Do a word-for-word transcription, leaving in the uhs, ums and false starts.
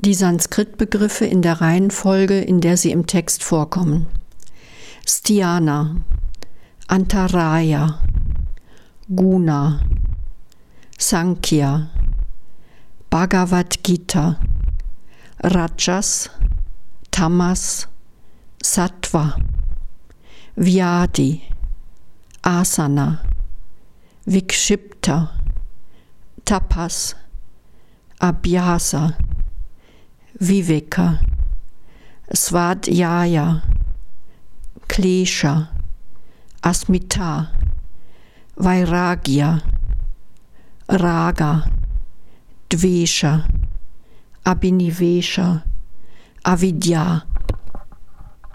Die Sanskrit-Begriffe in der Reihenfolge, in der sie im Text vorkommen. Sthana, Antaraya, Guna, Sankhya, Bhagavad Gita, Rajas, Tamas, Sattva, Vyadi, Asana, Vikshipta, Tapas, Abhyasa, Viveka, Svadhyaya, Klesha, Asmita, Vairagya, Raga, Dvesha, Abhinivesha, Avidya,